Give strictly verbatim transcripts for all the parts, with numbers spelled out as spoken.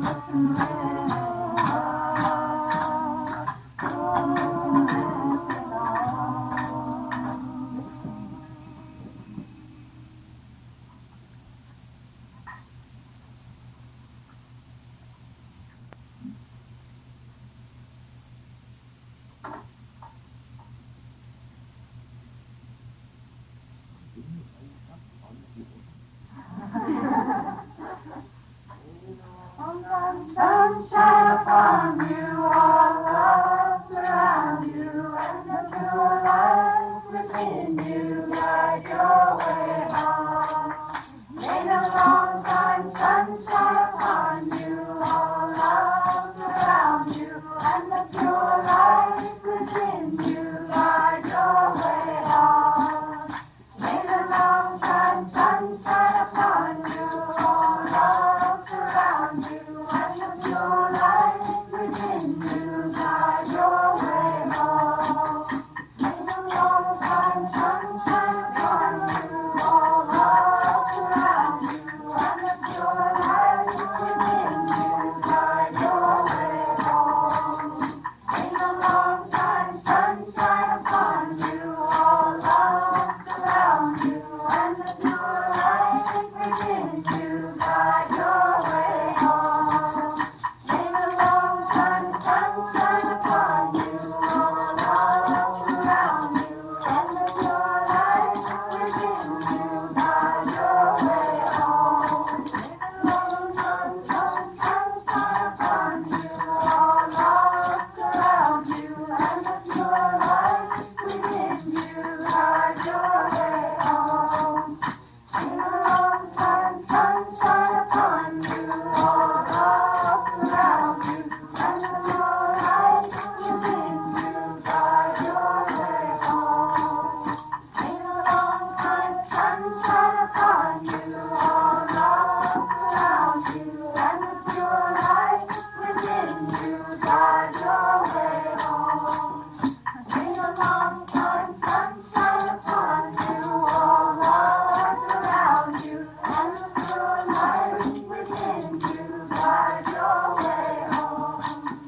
Sunshine upon you, all love surround you, and the pure light within you guide your way home. May the long time sunshine upon you, all love surround you, and the pure light within you guide your way home. May the long time sunshine upon you, all love surround you, and the pure light within you guide your way home. May the long time sunshine upon you, all love surround you, and the pure light within you guide your way home. May the long time sunshine upon you, all love surround you, and the pure light within you guide your way home. May the long time sunshine upon you, all love surround you, and the pure light within you guide your way home. May the long time sunshine upon you, all love surround you, and the pure light within you guide your way home. May the long time sunshine upon you, all love surround you, and the pure light within you guide your way home. May the long time sunshine upon you, all love surround you, and the pure light within you guide your way home. May the long time sunshine upon you, all love surround you, and the pure light within you guide your way home.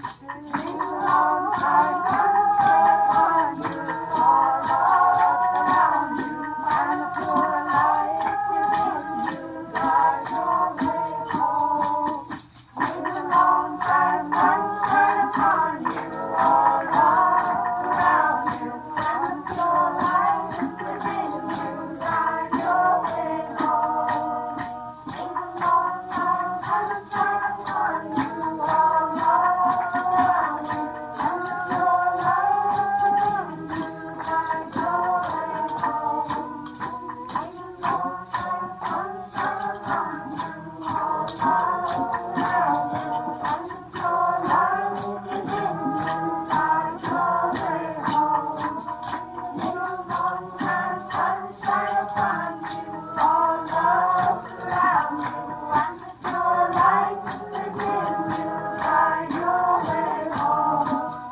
May the long time sunshine upon you, all love surround you, and the pure light within you guide your way home. May the long time sunshine upon you, all love surround you, and the pure light within you guide your way home. May the long time sunshine upon you, all love surround you, and the pure light within you guide your way home. May the long time sunshine upon you, all love surround you, and the pure light within you guide your way home. May the long time sunshine upon you, all love surround you, and the pure light within you guide your way home.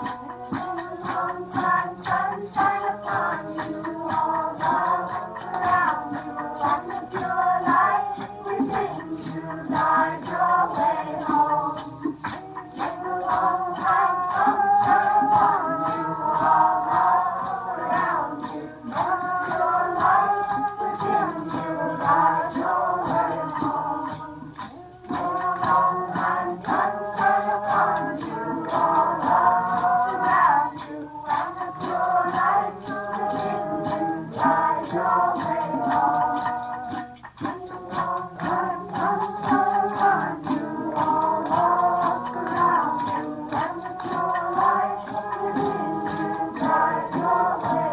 May the long time sunshine upon you, all love surround you, and the pure light within you guide your way home. May the long time sunshine upon you, all love surround you, and the pure light within you guide your way home. May the long time sunshine upon you, all love surround you, and the pure light within you guide your way home. May the long time sunshine upon you, all love surround you, and the pure light within you guide your way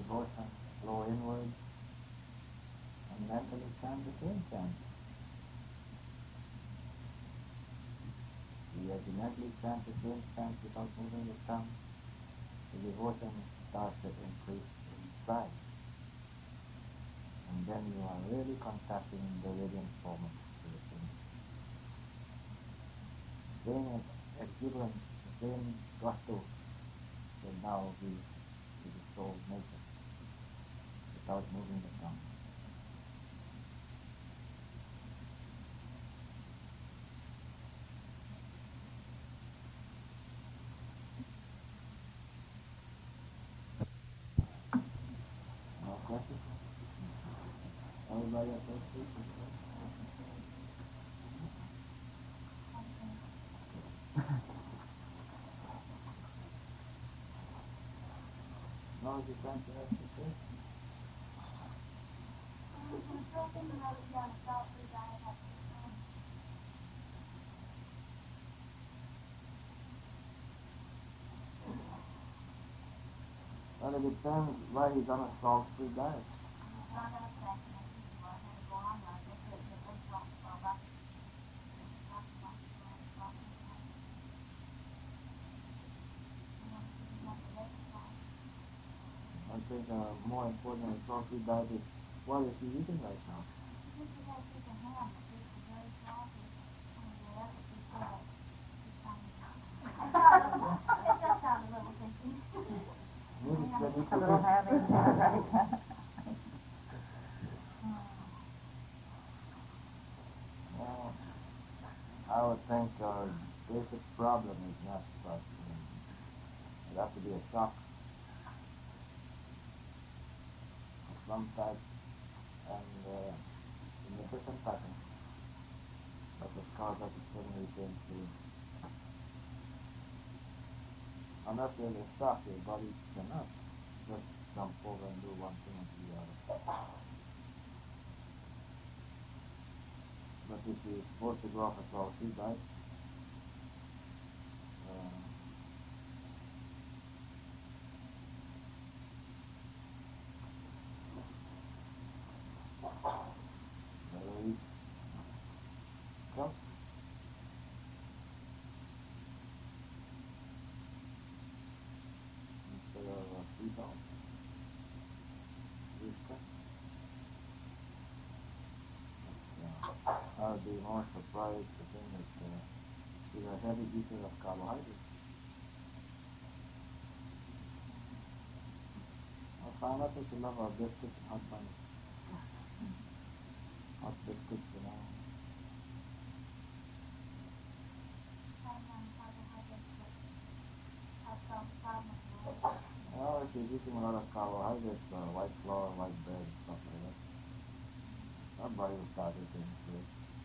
devotion flow inward and mentally chant the same chant. You as you mentally chant the same chant without moving the tongue, the devotion starts to increase inside. And then you are really contacting the radiant form of spirituality. Same exuberance, the same gusto will now be to the soul nature without moving the tongue. No questions? Everybody else speak? No, you can't ask the question. Well, it depends why he's on a salt-free diet. I think uh, more important than a salt-free diet is what is he eating right now? Maybe it's that he could little heavy. Well, I would think our basic problem is not but um, it has to be a shock of some type and uh, in a different pattern that would cause us to suddenly change to unless there's a shock, your body cannot just jump over and do one thing and the other. But if you're supposed to go off a salt-free diet, uh, better eat cup. Instead of a free ball. Free cup. I would be more surprised to think that uh, he's a heavy eater of carbohydrates. I found out that you love our biscuits and hot buns. Hot biscuits, you know. Well, if you're eating a lot of carbohydrates, uh, white flour, white bread, stuff like that, our body will start eating it.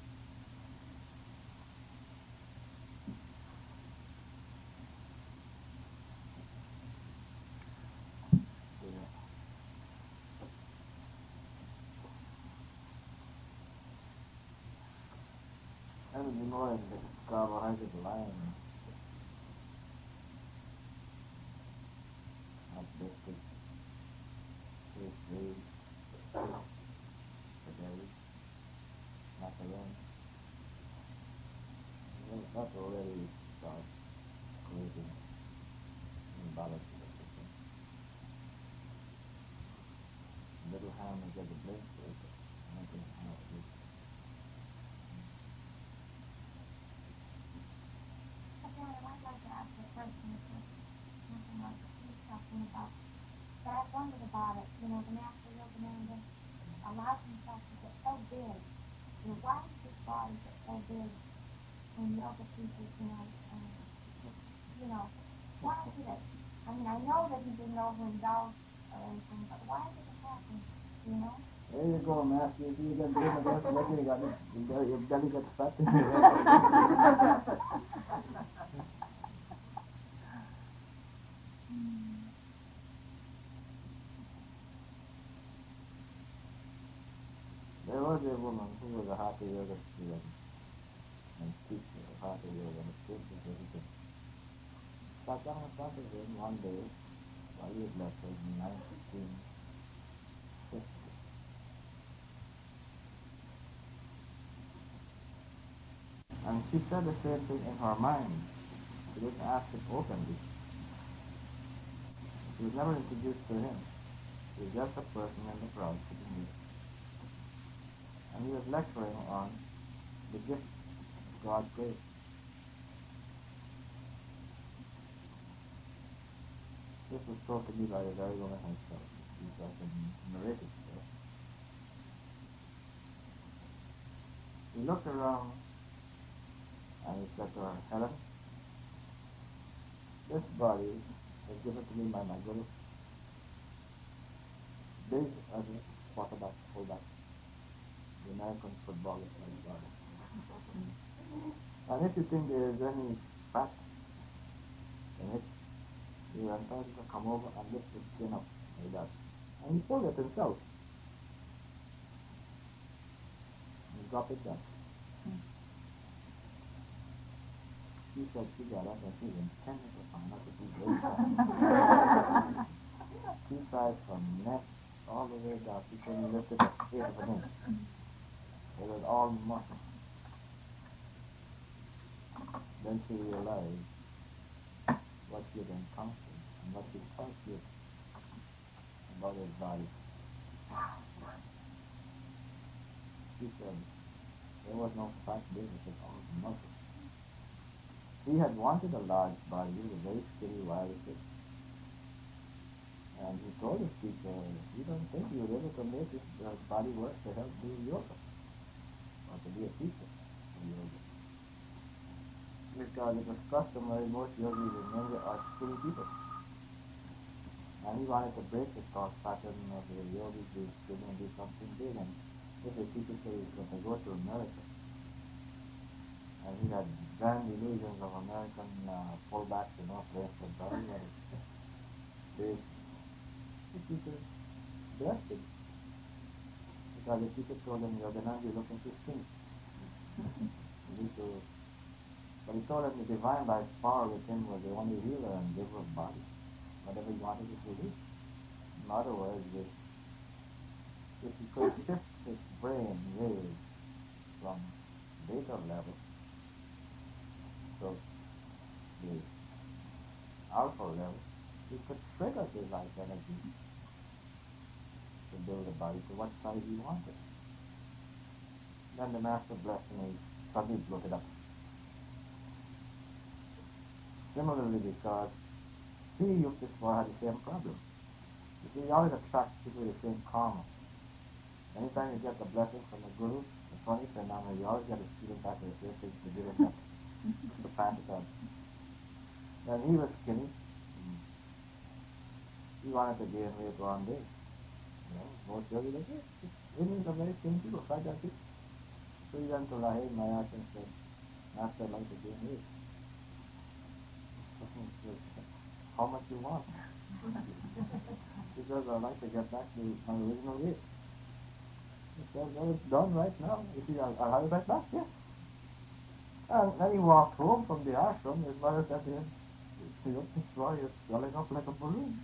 And you know, in the carbohydrate line, hot biscuits, pastry, spaghetti, macaroni. Well, that already starts creating imbalance in the system. Little ham will get the blame for it, nothing else is. I'd like to ask a question, something like he's talking about. But I've wondered about it. You know, the Master Yogananda allows himself to get so big. You know, why does his body get so big when yoga teachers, you know, um, just, you know, why did it? I mean, I know that he didn't overindulge or anything, but why did it happen? You know? There you go, Master. If you get big enough, what you got it? You got your belly gets fat in your head. There was a woman who was a hatha yoga student and teacher of hatha yoga and teacher everything. Sat down in front of him one day while he was lecturing in nine sixteen And she said the same thing in her mind. She didn't ask it openly. She was never introduced to him. He was just a person in the crowd sitting there. And he was lecturing on the gift God gave. This was told to me by a very woman herself. She was like a narrative. He looked around and he said to her, Helen, this body was given to me by my guru. Big as a quarterback, fullback. The American football is like body. And if you think there is any fat in it, you are entitled to come over and lift the skin up like that. And he pulled it himself. And drop it down. She said she got up and she intended to find out if he was fat. She tried from neck all the way down. She couldn't lift it a eighth of an inch. It was all muscle. Then she realized what she had encountered and what she thought she had about his body. She said there was no fat there, it was all muscle. He had wanted a large body, he was a very skinny, wiry kid. And he told his teacher, he doesn't think he was able to make his uh, body work to help do yoga, or to be a teacher of yoga. Because it was customary, most yogis in India are skinny people. And he wanted to break the thought pattern of the yogis being skinny and do something big. And if the teacher said he was going to go to America, and he had grand illusions of American uh, fullbacks, you know, playing football, he had a big. The teacher blessed him. Because the teacher told him, you're going to be looking too skinny. You need to... But he told him the divine life power with him was the only healer and giver of body. Whatever he wanted it to do. In other words, if, if he could shift his brain waves from beta level to the alpha level, he could trigger the life energy to build a body to what size he wanted. Then the master blessed him and he suddenly blew it up. Similarly, because he, Yuktiswar, had the same problem. You see, he always attracts people with the same karma. Anytime you get the blessing from the Guru, the funny phenomenon, you always get a student back to the same thing to give it back. To pass it on. Then he was skinny. He wanted to gain weight one day. You know, most yogis like, hey, Indians are very skinny people, fight that people. So he went to Lahore, Mayash, and said, Master, I'd like to gain weight. How much you want? Because I'd like to get back to my original weight. He said, well, it's done right now. You see, I'll, I'll have it right back, yeah. And then he walked home from the ashram. His mother said to him, Yuktiswar, you're swelling up like a balloon.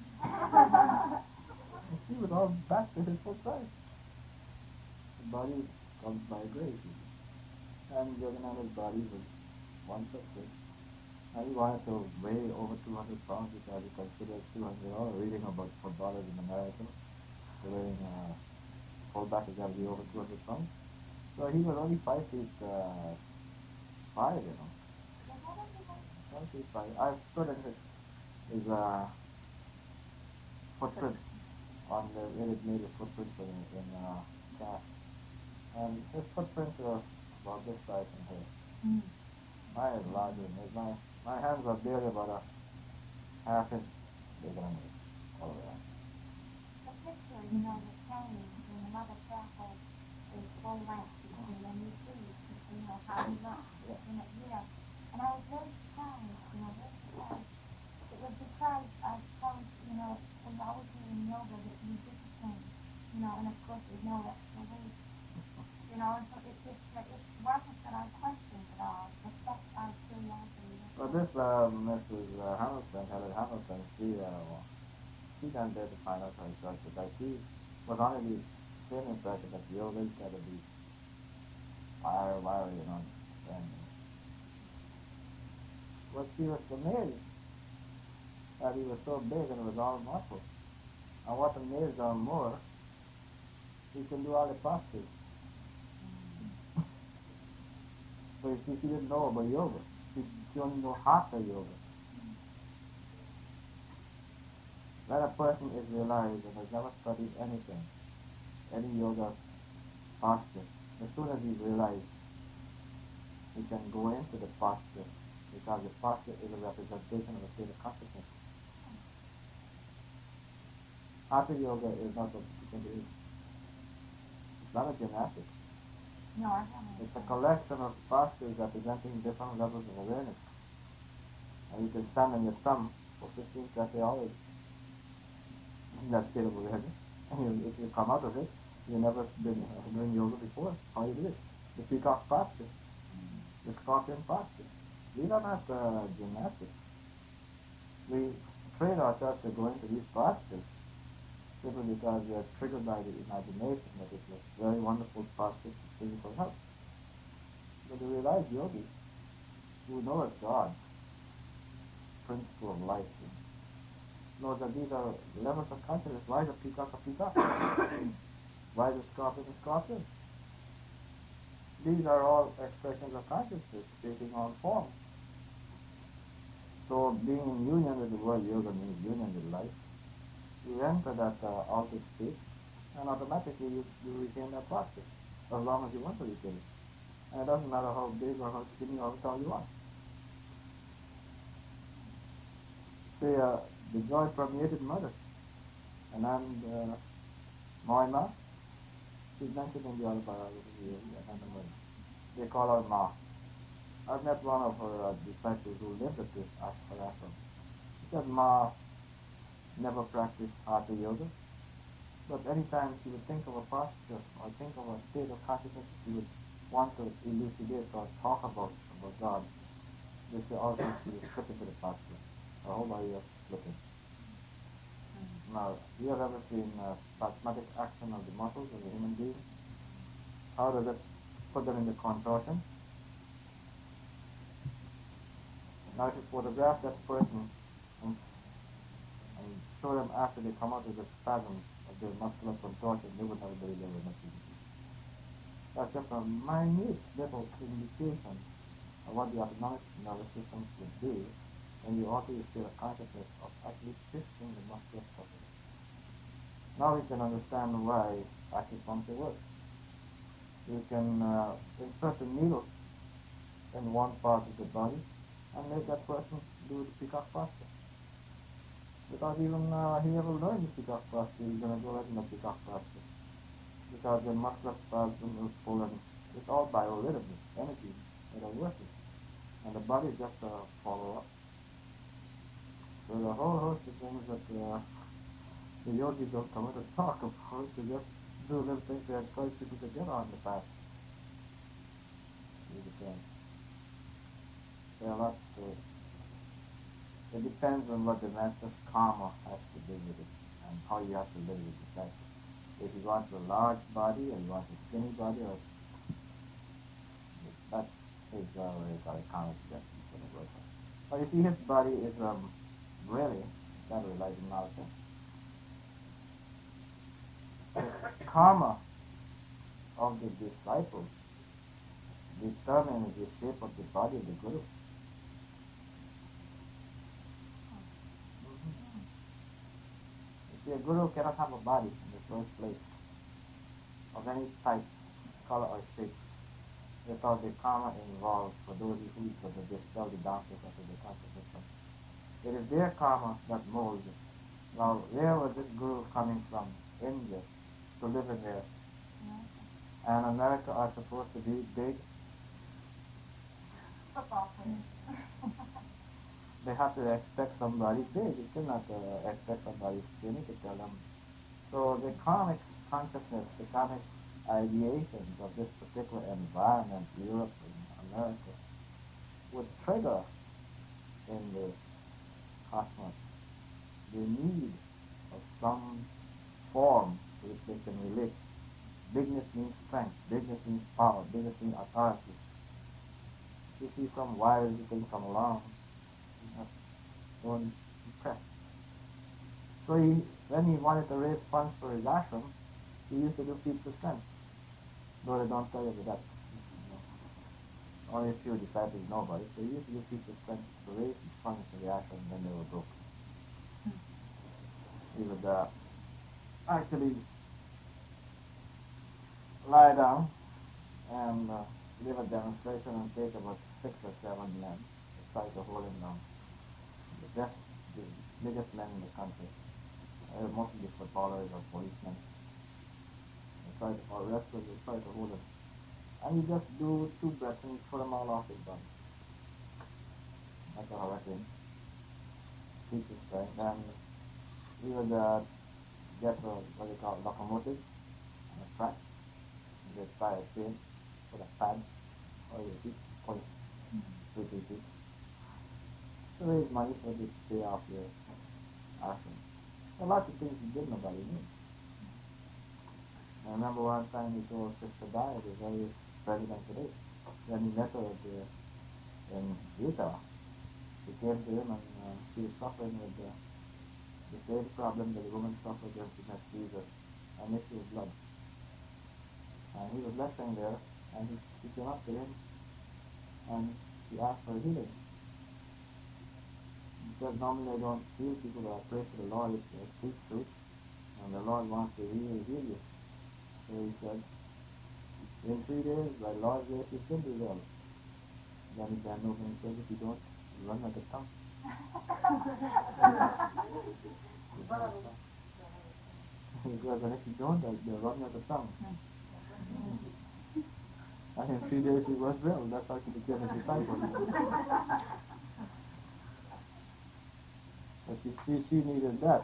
He was all back to his full size. The body comes by grace. And Yogananda's body was one foot big. And he wanted to weigh over two hundred pounds because he considered two hundred, all reading about footballers in America. Weighing uh, fullback has got to be over two hundred pounds. So he was only five feet uh, five, you know. Five feet five. I stood in his, his uh, footprint on the, where it made a footprint in, in uh, cast. And his footprints were about this size from here. Mm. Mine is larger than his. My, my hands are barely about a half inch bigger than his. All around. The picture, you know, the change in the mother chapel is full length, and then you see, you know, how he looks, yeah. You know, you know. And I was very surprised, you know, very surprised. It was because I felt, you know, when I was doing yoga, that you discipline, you know, and of course there's no extra weight. You know, and so it just, it wasn't that I questioned at all, but that's our curiosity. Well, this uh, Missus Uh, Hamilton, Helen Hamilton, she, uh, she done there to find out herself, because she was under the same impression that yoga is got to be wire, wire, you know, and But she was amazed that he was so big and it was all muscle. And what amazed her more, he can do all the postures. So you see, she didn't know about yoga. She, she only knew hatha yoga. When a person is realized and has never studied anything, any yoga posture, as soon as he's realized, he can go into the posture, because the posture is a representation of a state of consciousness. Hatha yoga is not what you think it is. It's not a gymnastics. No, I haven't. It's a collection of postures representing different levels of awareness. And you can stand on your thumb for fifteen, twenty hours in that state of awareness. And you, if you come out of it, you've never been uh, doing yoga before. How you do it? The peacock posture, the scorpion posture. These are not uh, gymnastics. We train ourselves to go into these postures simply because we are triggered by the imagination that it's a very wonderful posture for physical health. But the realized yogi, who knows God, principle of life, knows that these are levels of consciousness. Why is a peacock a peacock? Why is a scorpion a scorpion? These are all expressions of consciousness taking on form. So being in union with the word yoga means union with life. You enter that uh, altered state, and automatically you, you retain that posture, as long as you want to retain it. And it doesn't matter how big or how skinny or how tall you are. Say, uh, the joy permeated mother, and then uh, Moima, she's mentioned in the autobiography of the mother. They call her Ma. I've met one of her uh, disciples who lived at this ashram. She said Ma never practiced hatha yoga, but anytime she would think of a posture or think of a state of consciousness she would want to elucidate or talk about, about God, this also she would slip into the posture. Her whole body was slipping. Mm-hmm. Now, you have ever seen uh, spasmodic action of the muscles of a human being? How does it put them into contortion? Now, if you photograph that person and and show them after they come out with a spasm of their muscular contortion, they would never believe they were not easy. That's just a minute little indication of what the autonomic nervous system would do when you alter your state of consciousness of actually shifting the muscular structure. Now we can understand why acupuncture works. You can uh, insert a needle in one part of the body and make that person do the peacock posture. Because even uh, he never learned the peacock posture, he's going to go right in the peacock posture. Because the muscular spasm is full and it's all biorhythm, energy that are working. And the body is just a uh, follow-up. So the whole host of things that uh, the yogis don't come in to talk about, to just do little things that encourage people to get on the path. There are lots to it. It depends on what the master's karma has to do with it and how you have to live with the practice. If you want a large body or you want a skinny body, or that is uh, what they call a karma suggestion for the worker. But you see, his body is um, really, that relies on Malta. The karma of the disciples determines the shape of the body of the guru. The guru cannot have a body in the first place of any type, color or shape without the karma involved for those who eat, for the dispel the darkness of the consciousness. It is their karma that molds it. Now, where was this guru coming from? India, to live in there. And America are supposed to be big. Football players. They have to expect somebody big. You cannot uh, expect somebody skinny to tell them. So the karmic consciousness, the karmic ideations of this particular environment, Europe and America, would trigger in the cosmos the need of some form to which they can relate. Bigness means strength, bigness means power, bigness means authority. You see some wise thing come along, Don't impress. So he, when he wanted to raise funds for his ashram, he used to do feats of strength. Though they don't tell you that. Only a few disciples know about it. So he used to do feats of strength to raise funds for the ashram when they were broke. He would uh, actually lie down and uh, give a demonstration and take about six or seven men to try to hold him down. The best, the biggest men in the country, uh, mostly footballers or policemen. They try to, or wrestlers, they try to hold him. And you just do two breaths and you put them all off his body. That's how I think. Keep his strength. And he would uh, get a, what they call locomotive on a track. You just tie a chain, put a pad, or your feet, point, two, three feet. To raise money for this pay off your ashram. A lot of things he did nobody knew. I remember one time he told Sister Dai, the very president today, when he met her at the, in Utah. She came to him and uh, she was suffering with uh, the same problem that the woman suffered when she met Jesus, an issue of blood. And he was lecturing there, and he, she came up to him and she asked for healing. Because normally I don't heal people, but I pray for the Lord if they speak truth, and the Lord wants to heal, heal you. So he said, in three days, by Lord's grace, you should be well. Then he bent over and said, if you don't, you run like a tongue. He goes, and if you don't, you'll run like a tongue. And in three days he was well. That's how he became a disciple. But you see, she needed that.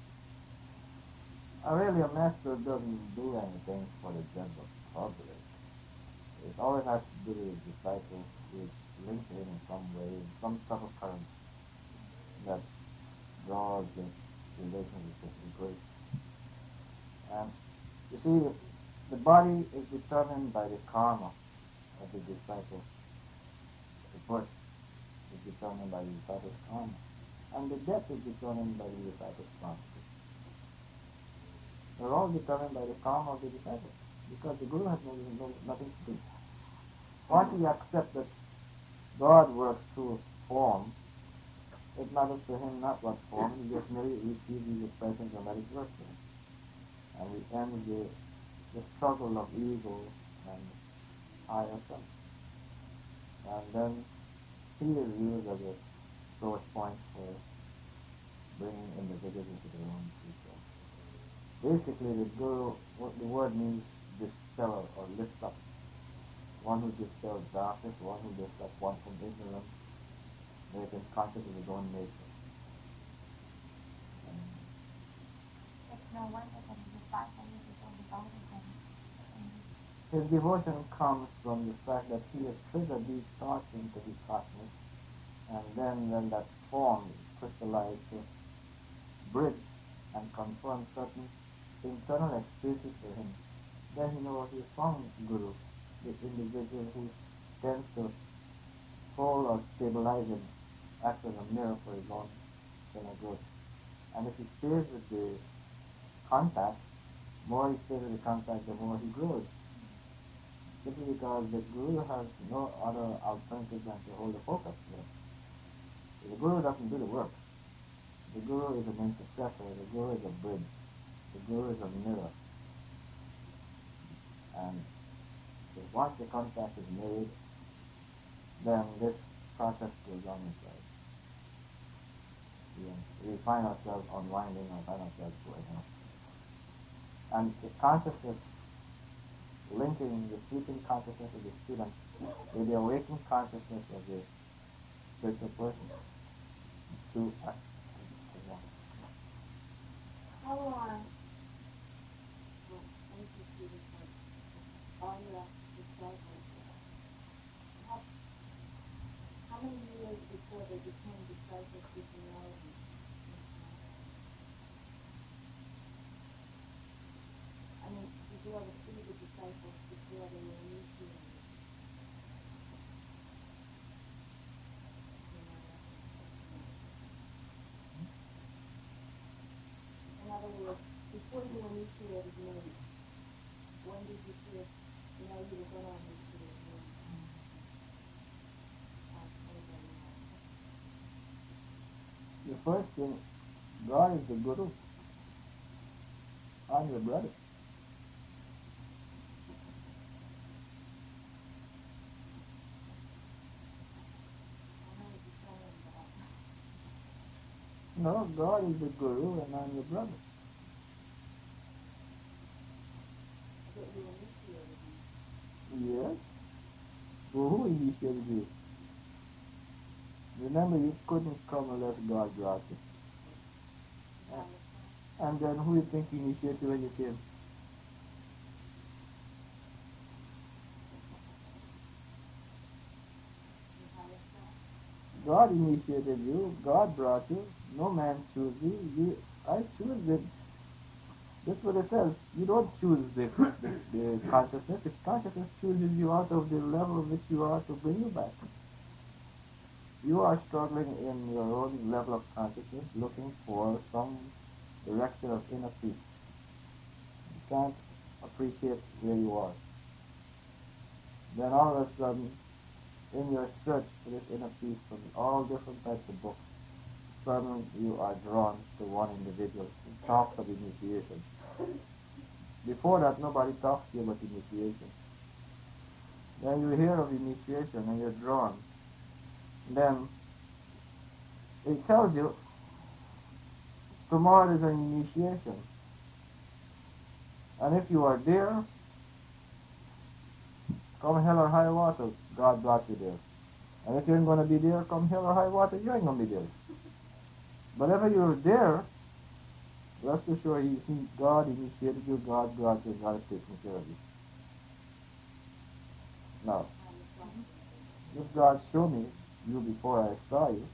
Uh, really, a master doesn't do anything for the general public. It always has to do with the disciple, with linked in in some way, some sort of current that draws the relationship with the grace. And you see, the body is determined by the karma of the disciple. The birth is determined by the disciple's karma. And the death is determined by the disciple's consciousness. They're all determined by the karma of the disciple, because the Guru has no, no, nothing to do. Once he accepts that God works through form, it matters to him not what form, he just merely receives the presence and let it work for him. And we end the, the struggle of ego and higher self. And then he is used as a source point for bringing individuals into their own true self. Basically, the Guru, what the word means, dispel or lift up. One who dispels darkness, one who lifts up one from ignorance, making conscious of his own nature. And It's no wonder that the disciple is so devoted to him. his devotion comes from the fact that he has triggered these thoughts into his consciousness, and then when that form is crystallized to bridge and confirm certain internal experiences for him, then he knows he has found Guru, the individual who tends to hold or stabilize him, act as a mirror for his own inner growth. And if he stays with the contact, more he stays with the contact, the more he grows. Simply because the Guru has no other alternative than to hold the focus there. The Guru doesn't do the work. The Guru is an intercessor, the Guru is a bridge, the Guru is a mirror. And so once the contact is made, then this process goes on inside. We, we find ourselves unwinding or find ourselves going on. And the consciousness linking the sleeping consciousness of the student with the awakened consciousness of the spiritual person to act. How long, well, let me just do this one, on the disciples, how, how many years before they became disciples did you know them? I mean, did you ever see the disciples before they were initiated? initiated me, when did you feel, you know, you were going to initiate me? The first thing, God is the Guru. I'm your brother. No, God is the Guru and I'm your brother. Yes. Well, who initiated you? Remember, you couldn't come unless God brought you. And then who do you think initiated you when you came? God initiated you. God brought you. No man chose you. you I choose it. That's what it says. You don't choose the, the, the consciousness. The consciousness chooses you out of the level which you are to bring you back. You are struggling in your own level of consciousness, looking for some direction of inner peace. You can't appreciate where you are. Then all of a sudden, in your search for this inner peace from all different types of books, suddenly you are drawn to one individual who talks of initiation. Before that, nobody talks to you about initiation. Then you hear of initiation and you're drawn. Then it tells you tomorrow is an initiation. And if you are there, come hell or high water, God brought you there. And if you ain't going to be there, come hell or high water, you ain't going to be there. But if you're there, rest assured, he, he, God initiated you, God brought you, God is taking care of you. Now, if God showed me you before I saw you,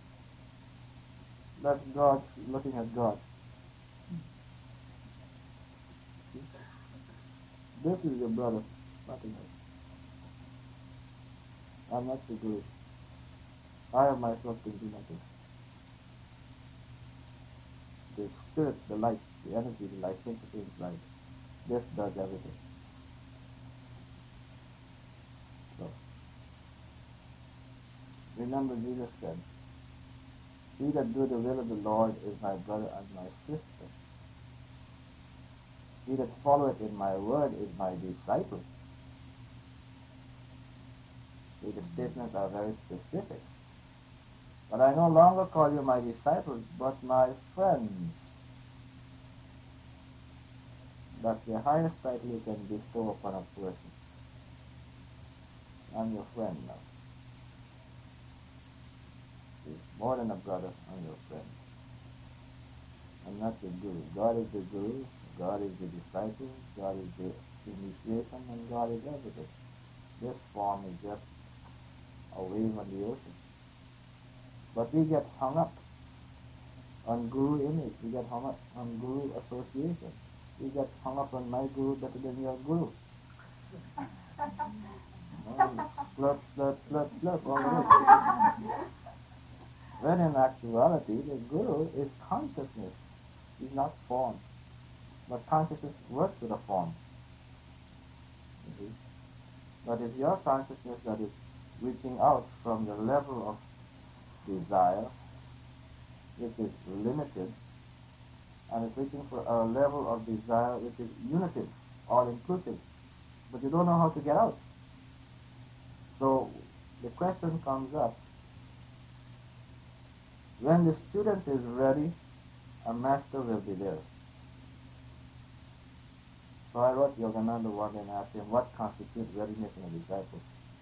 that's God looking at God. This is your brother, nothing else. I'm not the Guru. I of myself can do nothing. The spirit, the light, the energy, the light, synthesis, light, this does everything. So, remember Jesus said, he that do the will of the Lord is my brother and my sister. He that followeth in my word is my disciple. See, the statements are very specific. But I no longer call you my disciples, but my friends. That's the highest title you can bestow upon a person. I'm your friend now. See, more than a brother, I'm your friend. I'm not the Guru. God is the Guru, God is the disciple, God is the initiation, and God is everything. This form is just a wave on the ocean. But we get hung up on Guru image, we get hung up on Guru association. We get hung up on my Guru better than your Guru. Oh, slurp, slurp, slurp, slurp, all the way. When in actuality, the Guru is consciousness. He's not form. But consciousness works with a form. You see? But it's your consciousness that is reaching out from the level of desire, which is limited, and it's reaching for a level of desire which is unitive, all-inclusive. But you don't know how to get out. So the question comes up, when the student is ready, a master will be there. So I wrote Yogananda one day and asked him, what constitutes readiness in a disciple?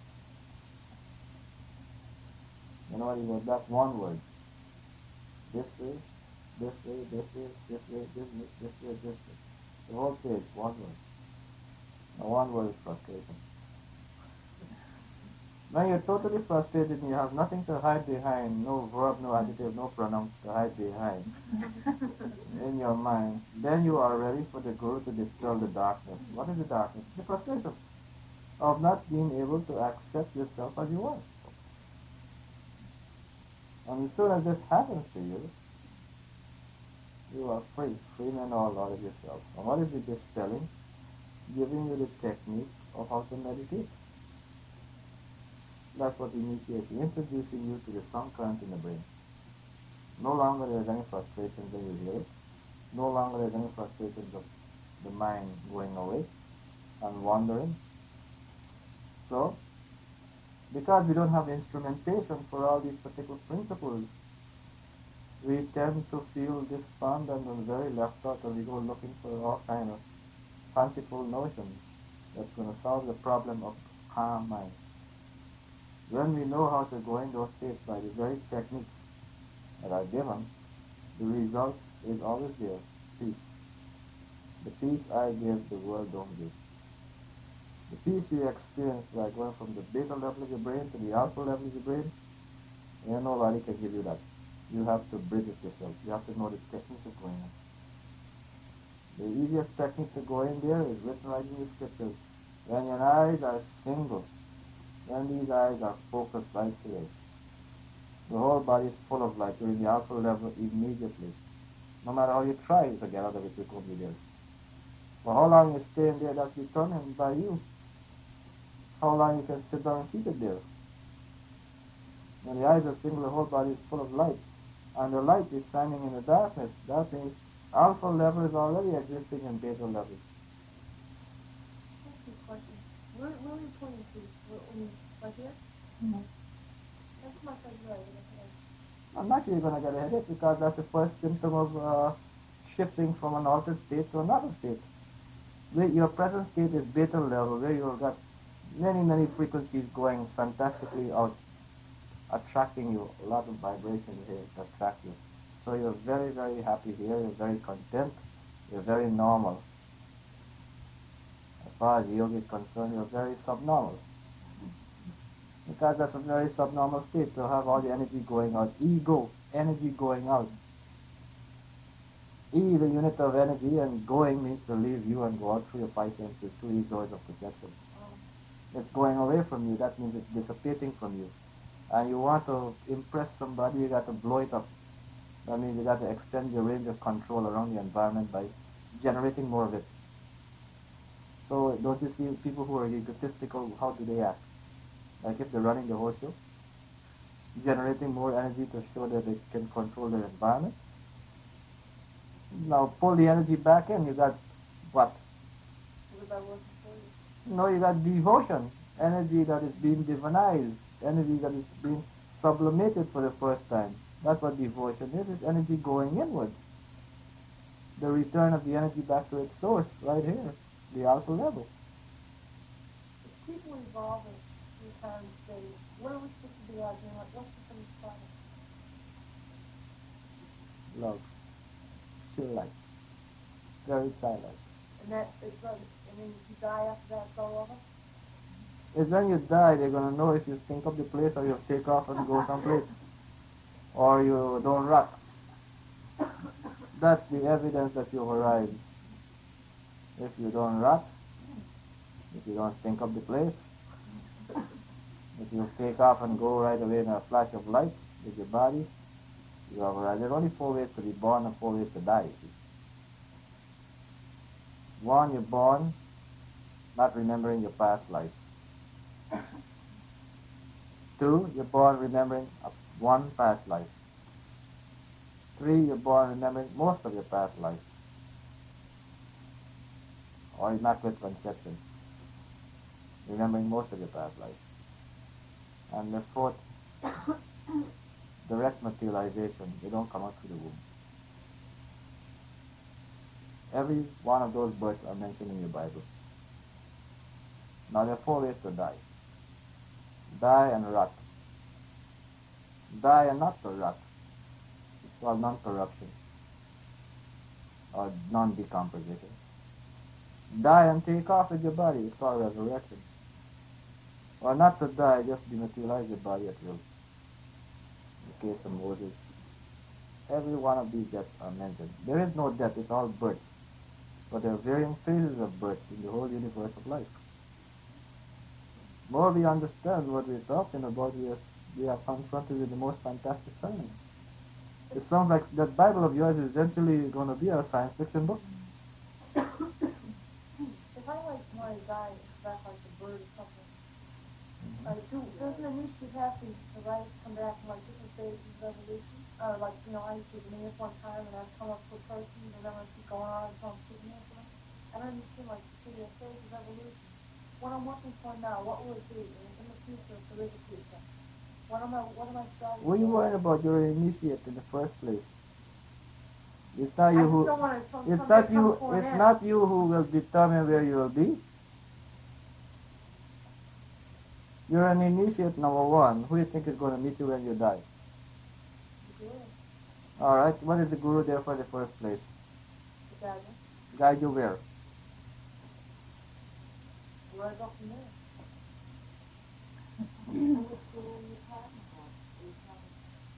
You know what he wrote back? One word. This way, this way, this way, this way, this way, this way, this way. The whole page, one word. Now one word is frustration. Now you're totally frustrated and you have nothing to hide behind, no verb, no adjective, no pronoun to hide behind in your mind. Then you are ready for the Guru to dispel the darkness. What is the darkness? The frustration of not being able to accept yourself as you are. And as soon as this happens to you, You are free, free and all out of yourself. And what is it dispelling? Giving you the technique of how to meditate. That's what initiation, introducing you to the sound current in the brain. No longer there's any frustrations when you hear it. No longer there's any frustrations of the mind going away and wandering. So, because we don't have instrumentation for all these particular principles, we tend to feel despondent and very left out, and we go looking for all kind of fanciful notions that's going to solve the problem of calm mind. When we know how to go in those states by the very techniques that are given, the result is always there, peace. The peace I give, the world don't give. The peace you experience by going from the beta level of your brain to the alpha level of your brain, and nobody can give you that. You have to bridge it yourself. You have to know the technique of going in. The easiest technique to go in there is written right in the scriptures. When your eyes are single, when these eyes are focused right here, the whole body is full of light. You're in the alpha level immediately. No matter how you try to get out of it, you won't be there. For how long you stay in there, that's determined by you. How long you can sit down and keep it there. When the eyes are single, the whole body is full of light. And the light is shining in the darkness. That means alpha level is already existing in beta level. That's a good question. Where, where are you pointing to? Where, when, right here? Mm-hmm. That's my favorite right here. I'm not sure you're going to get a headache because that's the first symptom of uh, shifting from an altered state to another state. Where your present state is beta level, where you've got many, many frequencies going fantastically out, attracting you, a lot of vibrations here to attract you. So you're very, very happy here, you're very content, you're very normal. As far as yoga is concerned, you're very subnormal. Because that's a very subnormal state to have all the energy going out. Ego, energy going out. E, the unit of energy, and going means to leave you and go out through your five senses, through these doors of perception. It's going away from you, that means it's dissipating from you. And you want to impress somebody, you got to blow it up. That means you got to extend your range of control around the environment by generating more of it. So don't you see people who are egotistical, how do they act? Like if they're running the whole show, generating more energy to show that they can control their environment. Now pull the energy back in, you got what? Everybody working for you. No, you got devotion, energy that is being divinized, energy that is being sublimated for the first time. That's what devotion is, it's energy going inward. The return of the energy back to its source, right here, the alpha level. If people evolve in three times a day, what are we supposed to be out doing? Like, what's the first problem? Love. Chill light. Very silent. And that is like, and then if you die after that, it's all over? It's when you die, they're going to know if you stink up the place or you take off and go someplace. Or you don't rot. That's the evidence that you've arrived. If you don't rot, if you don't stink up the place, if you take off and go right away in a flash of light with your body, you have arrived. There's only four ways to be born and four ways to die. You see. One, you're born not remembering your past life. Two, you're born remembering one past life. Three, you're born remembering most of your past life. Or immaculate conception. Remembering most of your past life. And the fourth, direct materialization. They don't come out through the womb. Every one of those births are mentioned in your Bible. Now there are four ways to die. Die and rot. Die and not to rot. It's called non-corruption or non-decomposition. Die and take off with your body. It's called resurrection. Or not to die, just dematerialize your body at will. In the case of Moses, every one of these deaths are mentioned. There is no death, it's all birth. But there are varying phases of birth in the whole universe of life. More we understand what we're talking about, we are, we are confronted with the most fantastic science. It sounds like that Bible of yours is eventually going to be a science fiction book. If I like somebody die, it's back like a bird or something. Like, do, doesn't a new sheep have to, the right come back in like different stages of evolution? Or like, you know, I used to be at one time and I'd come up with a person and then I'd keep going on until I'm sitting there for them. I don't even seem like to see a stage of evolution. What I'm working for now, what will it be in, in the future if there is a future? What am I, what am I striving for? What are you worried about? You're an initiate in the first place. It's not I you just who. don't want to some, It's someday not you. come for an It's end. not you who will determine where you will be. You're an initiate number one. Who do you think is going to meet you when you die? The guru, All right. What is the guru there for in the first place? the guidance, Guide you where? where I go from there. And which guru are you talking about? Are you talking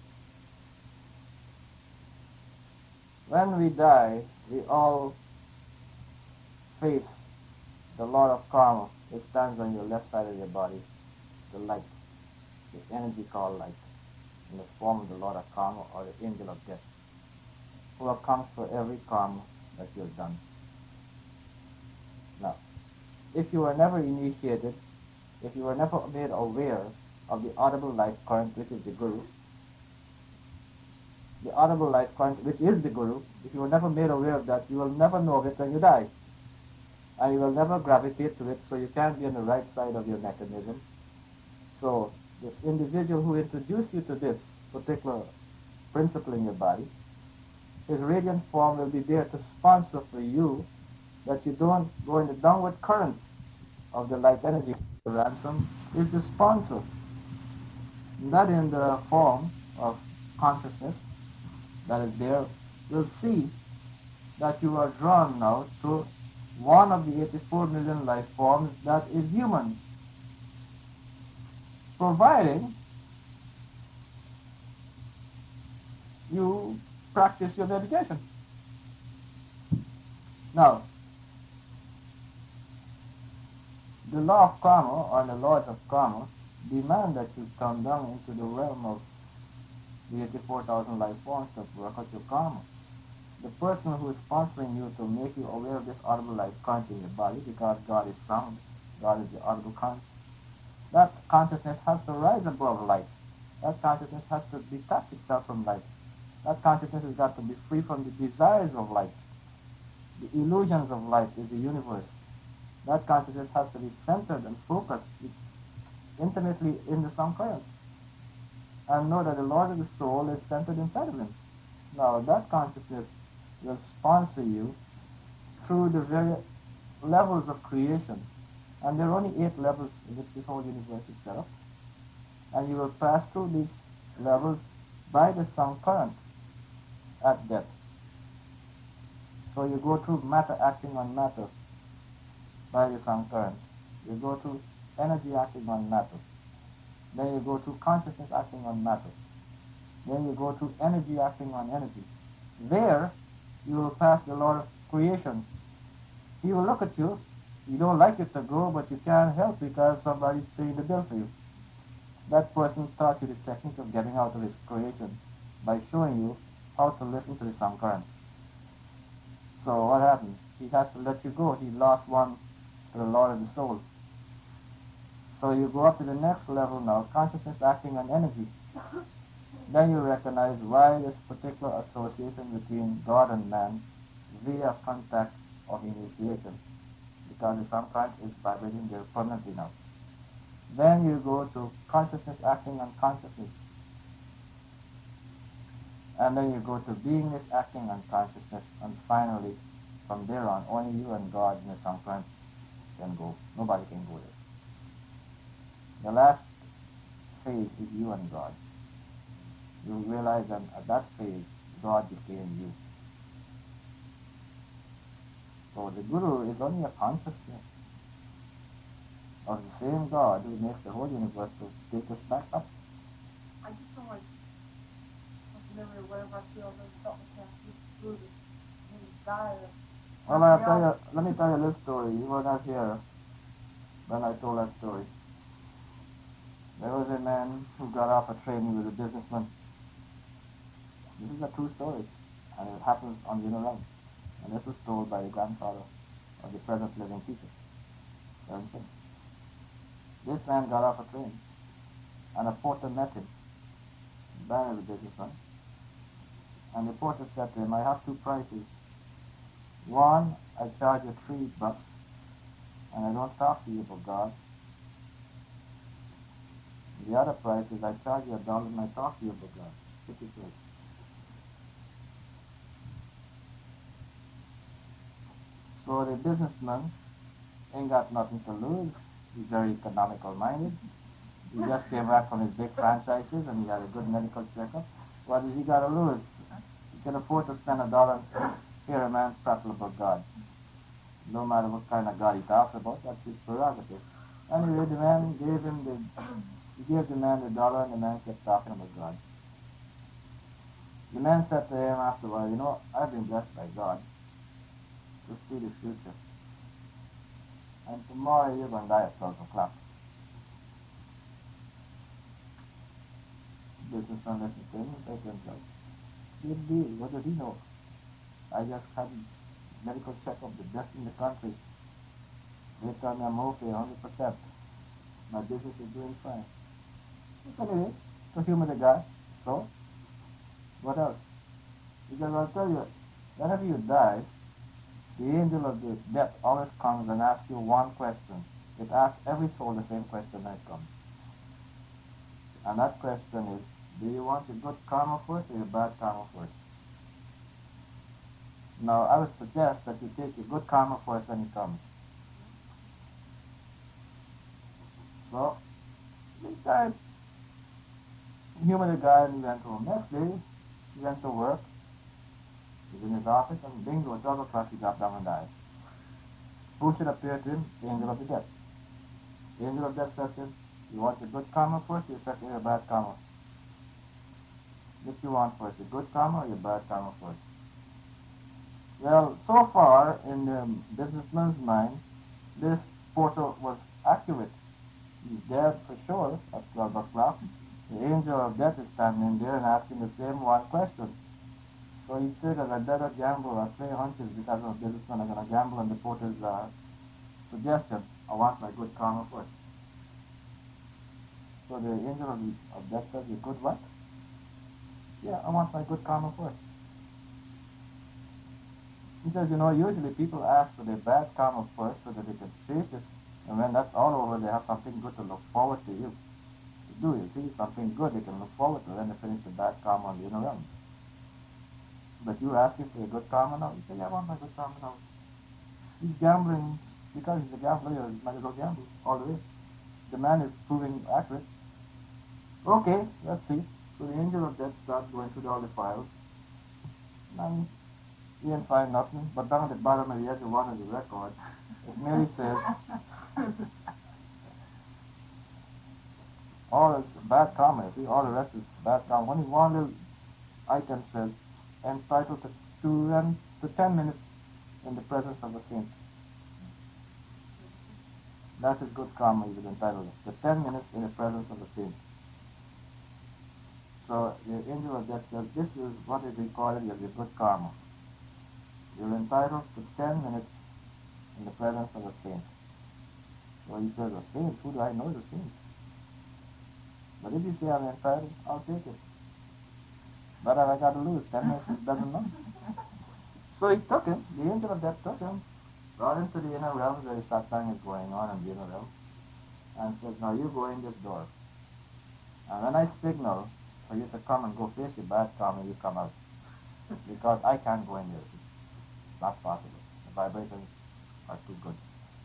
When we die, we all face the Lord of Karma, which stands on your left side of your body, the light, the energy called light, in the form of the Lord of Karma or the angel of death, who accounts for every karma that you've done. Now, if you were never initiated, if you were never made aware of the audible light current, which is the Guru, the audible light current, which is the Guru, if you were never made aware of that, you will never know of it when you die. And you will never gravitate to it, so you can't be on the right side of your mechanism. So, this individual who introduced you to this particular principle in your body, his radiant form will be there to sponsor for you that you don't go in the downward current of the light energy. The ransom is the sponsor, not in the form of consciousness that is there, will see that you are drawn now to one of the eighty-four million life forms that is human, providing you practice your meditation. Now, the law of karma, or the laws of karma, demand that you come down into the realm of the eighty-four thousand life forms to work out your karma. The person who is sponsoring you to make you aware of this audible life current in your body, because God is sound, God is the audible current, that consciousness has to rise above light. That consciousness has to detach itself from light. That consciousness has got to be free from the desires of light. The illusions of light is the universe. That consciousness has to be centered and focused intimately in the sound current. And know that the Lord of the soul is centered inside of him. Now that consciousness will sponsor you through the various levels of creation. And there are only eight levels in which this whole universe is set up. And you will pass through these levels by the sound current at death. So you go through matter acting on matter by the sound current. You go through energy acting on matter. Then you go through consciousness acting on matter. Then you go through energy acting on energy. There, you will pass the Lord of creation. He will look at you. You don't like it to go, but you can't help because somebody's paying the bill for you. That person taught you the technique of getting out of his creation by showing you how to listen to the sound current. So what happened? He has to let you go. He lost one to the Lord of the soul. So you go up to the next level now, consciousness acting on energy. Then you recognize why this particular association between God and man via contact of initiation, because the sound current is vibrating there permanently now. Then you go to consciousness acting on consciousness. And then you go to beingness acting on consciousness, and finally, from there on, only you and God in the sound current can go. Nobody can go there. The last phase is you and God. You realize that at that phase, God became you. So the Guru is only a consciousness of the same God who makes the whole universe to take us back up. I just don't like what's memory of whatever I feel there's something that just through this his dire. Well, I'll tell you, let me tell you a little story. You were not here when I told that story. There was a man who got off a train. He was a businessman. This is a true story, and it happens on the inner realm. And this was told by the grandfather of the present living teacher. This man got off a train, and a porter met him, very businessman. And the porter said to him, I have two prices. One, I charge you three bucks, and I don't talk to you about God. The other price is I charge you a dollar and I talk to you about God. Which is right. So the businessman ain't got nothing to lose. He's very economical minded. He just came back from his big franchises and he had a good medical checkup. What does he got to lose? He can afford to spend a dollar and hear a man prattle about God. No matter what kind of God he talks about, that's his prerogative. Anyway, the man gave him the, he gave the man the dollar and the man kept talking about God. The man said to him after a while, you know, I've been blessed by God to see the future. And tomorrow you're going to die at twelve o'clock. Businessman listened to him and said to himself, good deal, what did he know? I just had medical checkup, the best in the country. They tell me I'm okay, one hundred percent. My business is doing fine. But anyway, to humor the guy, so, what else? Because I'll tell you, whenever you die, the angel of the death always comes and asks you one question. It asks every soul the same question when it comes. And that question is, do you want your good karma first or your bad karma first? Now, I would suggest that you take your good karma first when it comes. So, this guy humored the guy and he went home. Next day, he went to work. He was in his office and bingo, at twelve o'clock he got down and died. Who should appear to him? The angel of the death. The angel of death said to him, you want your good karma first or you set your bad karma? Which you want first, your good karma or your bad karma first? Well, so far, in the businessman's mind, this porter was accurate. He's dead for sure at twelve o'clock. The angel of death is standing there and asking the same one question. So he figured I better gamble or play hunches because of businessmen are going to gamble on the porter's uh, suggestion. I want my good karma first. So the angel of, the, of death says, you good what? Yeah, I want my good karma first. He says, you know, usually people ask for their bad karma first so that they can face it. And when that's all over, they have something good to look forward to you. To do, you see, something good they can look forward to. Then they finish the bad karma on the inner realm. But you ask him for your good karma now. He says, yeah, I want my good karma now. He's gambling because he's a gambler. He might as well gamble all the way. The man is proving accurate. Okay, let's see. So the angel of death starts going through all the files. And he didn't find nothing. But down at the bottom of the edge of one of the records, it merely says, all is bad karma. See, all the rest is bad karma. Only one little item says, entitled to, to, um, to ten minutes in the presence of a saint. That is good karma, he was entitled to. The ten minutes in the presence of a saint. So the angel of death says, this is what is recorded as your good karma. You're entitled to ten minutes in the presence of a saint. So he says, a saint? Who do I know is a saint? But if you say I'm entitled, I'll take it. But if I got to lose, ten minutes doesn't matter. So he took him, the angel of death took him, brought him to the inner realms where the satsang is going on in the inner realm, and says, now you go in this door. And when I signal for you to come and go face your bad karma, you come out. Because I can't go in there. It's not possible. The vibrations are too good.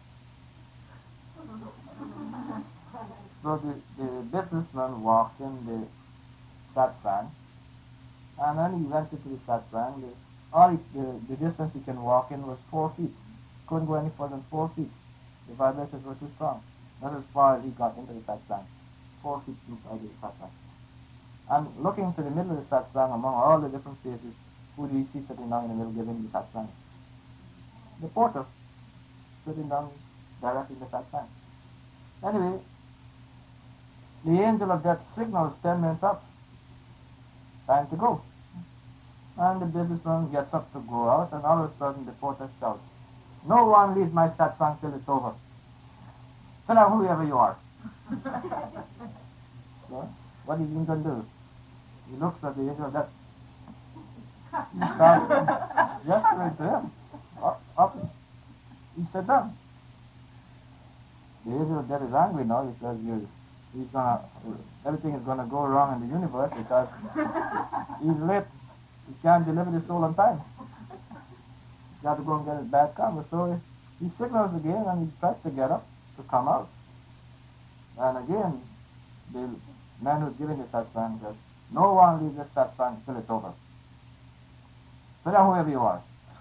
So the, the businessman walked in the satsang, and then he went into the satsang. The, all he, the, the distance he can walk in was four feet. Couldn't go any further than four feet. The vibrations were too strong. That's as far as he got into the satsang. Four feet inside the satsang. And looking to the middle of the satsang, among all the different faces, who do you see sitting down in the middle giving the satsang? The porter, sitting down directing the satsang. Anyway, the angel of death signals ten minutes up. Time to go. And the businessman gets up to go out, and all of a sudden the porter shouts, "No one leaves my satsang till it's over. Sit down, whoever you are." So, what is he going to do? He looks at the angel of death. He starts gesturing to him. Up, up. He sat down. The angel of death is angry now because you, he's gonna, everything is going to go wrong in the universe because he's late. He can't deliver the soul on time. He's got to go and get his bad karma. So he signals again and he tries to get up to come out. And again, the man who's giving the satsang says, "No one leaves this satsang till it's over. Sit down whoever you are."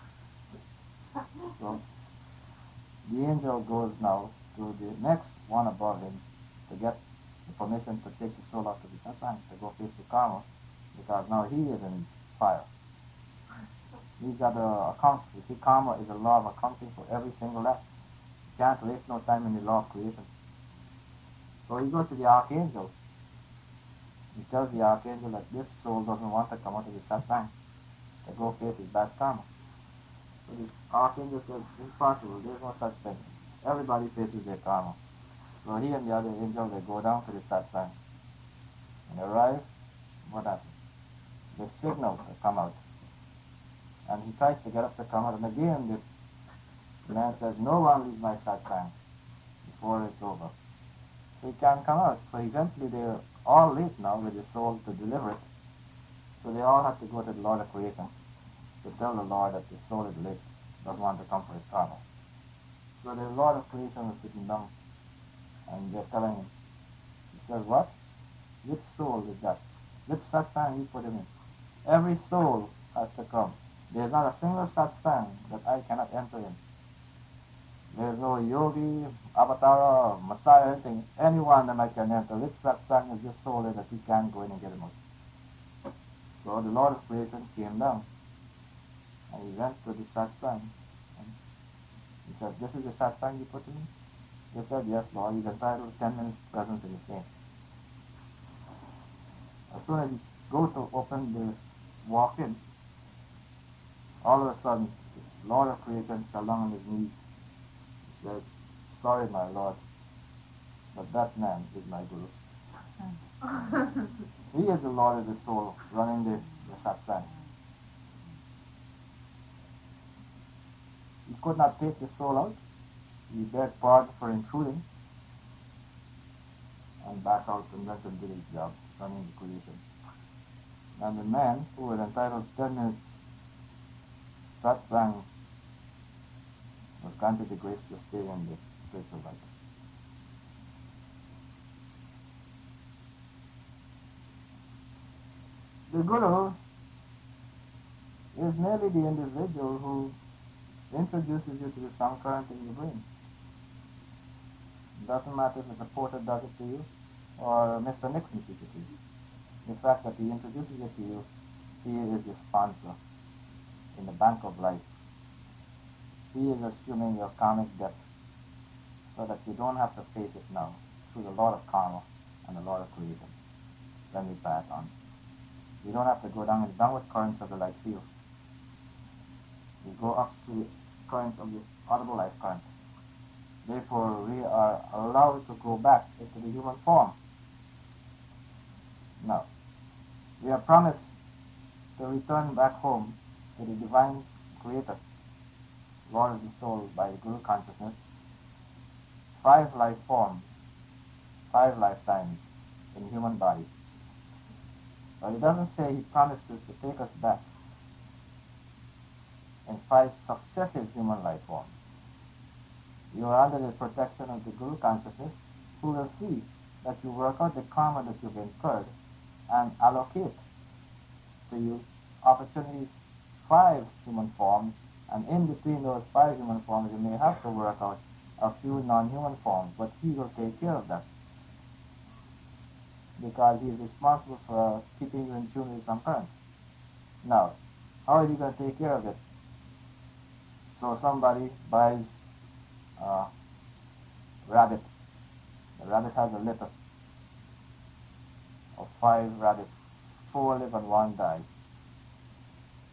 So the angel goes now to the next one above him to get the permission to take the soul out of the satsang to go face the karma, because now he is in fire. He's got to account. You see, karma is a law of accounting for every single act. You can't waste no time in the law of creation. So he goes to the archangel. He tells the archangel that this soul doesn't want to come out of the satsang to go face his bad karma. So the archangel says, "Impossible, there's no such thing. Everybody faces their karma." So he and the other angel, they go down to the satsang. When they arrive, what happens? They signal to come out. And he tries to get up to come out, and again the man says, "No one leaves my satsang before it's over." So he can't come out. So eventually they're all late now with the soul to deliver it. So they all have to go to the Lord of Creation to tell the Lord that the soul is late, doesn't want to come for his karma. So the Lord of Creation is sitting down and they're telling him. He says, "What? Which soul is that? Which satsang you put him in? Every soul has to come. There's not a single satsang that I cannot enter in. There's no yogi, avatar, messiah, anything, anyone that I can enter. Which satsang is this soul in that he can't go in and get him out?" So the Lord of Creation came down and he went to the satsang and he said, "This is the satsang you put him in?" They said, "Yes, Lord, he's entitled to ten minutes presence in the same." As soon as he goes to open the walk in, all of a sudden, the Lord of Creation fell down on his knees. He said, "Sorry, my Lord, but that man is my Guru. He is the Lord of the soul, running the, the satsang. He could not take the soul out. He begged pardon for intruding and back out and went and did his job, running the creation. And the man who was entitled to ten minutes satsang was granted the grace to stay in the spiritual life." The Guru is merely the individual who introduces you to the sound current in your brain. It doesn't matter if the porter does it to you or Mister Nixon teaches it to you. The fact that he introduces it to you, he is your sponsor in the bank of life. He is assuming your karmic debt so that you don't have to face it now through the Lord of Karma and the Lord of Creation. Then we pass on. You don't have to go down in the downward currents of the life field. You go up to the current of the audible life current. Therefore, we are allowed to go back into the human form. Now, we are promised to return back home to the divine Creator, Lord of the soul, by the Guru consciousness, five life forms, five lifetimes in human body. But it doesn't say he promises to take us back in five successive human life forms. You are under the protection of the Guru consciousness, who will see that you work out the karma that you've incurred and allocate to you opportunities, five human forms, and in between those five human forms you may have to work out a few non-human forms, but he will take care of that, because he is responsible for keeping you in tune with some current. Now, how is he going to take care of it? So somebody buys a rabbit. The rabbit has a litter of five rabbits. Four live and one dies.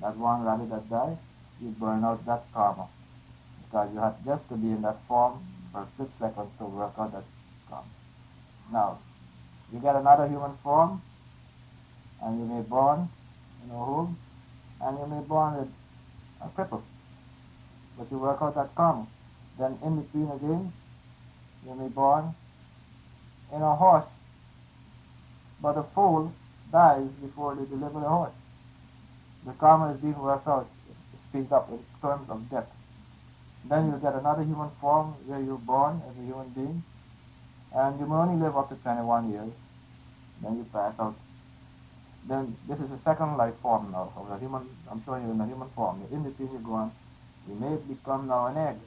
that one rabbit that died, you burn out that karma. Because you had just to be in that form for a split second to work out that karma. Now, you get another human form, and you may born in a home, and you may born with a cripple. But you work out that karma. Then in between again, you may born in a horse, but the foal dies before they deliver the horse. The karma is being worked out, it speeds up in terms of death. Then you get another human form where you're born as a human being, and you may only live up to twenty-one years. Then you pass out. Then this is the second life form now of the human. I'm showing you in the human form. In between you go on, you may become now an egg.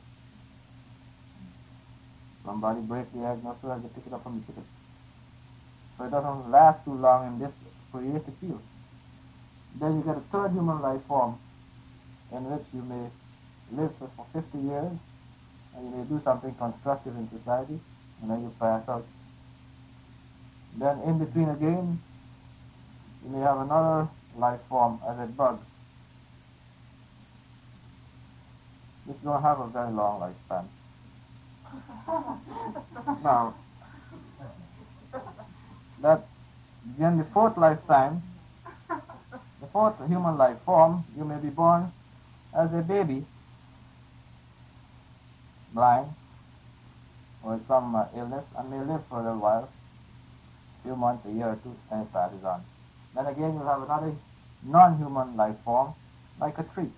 Somebody breaks the egg, not so as to pick it up from the chicken. So it doesn't last too long in this creative field. Then you get a third human life form in which you may live for fifty years, and you may do something constructive in society, and then you pass out. Then in between again, you may have another life form as a bug. Which don't have a very long lifespan. Now, that then the fourth lifetime, the fourth human life form, you may be born as a baby, blind, or with some uh, illness, and may live for a little while, a few months, a year or two, and it passes on. Then again you'll have another non-human life form, like a tree.